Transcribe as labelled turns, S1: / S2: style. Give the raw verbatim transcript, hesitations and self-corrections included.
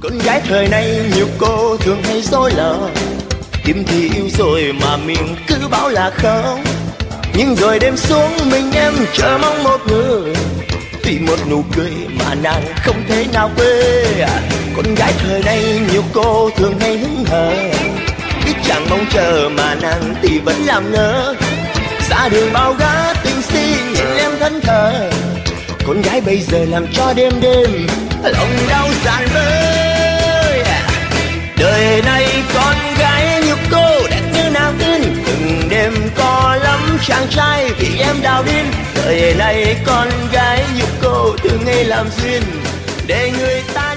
S1: Con gái thời nay nhiều cô thường hay dối lỡ, tim thì yêu rồi mà miệng cứ bảo là không. Nhưng rồi đêm xuống mình em chờ mong một người, vì một nụ cười mà nàng không thể nào quên. Con gái thời nay nhiều cô thường hay hững hờ, biết chẳng mong chờ mà nàng thì vẫn làm ngơ. Ra đường bao gã tình si nhìn em thẫn thờ, con gái bây giờ làm cho đêm đêm lòng đau rạn vơi. Đời này con gái như cô đẹp như nàng tiên, từng đêm có lắm chàng trai vì em đào điên. Đời này con gái như cô thường hay làm duyên để người ta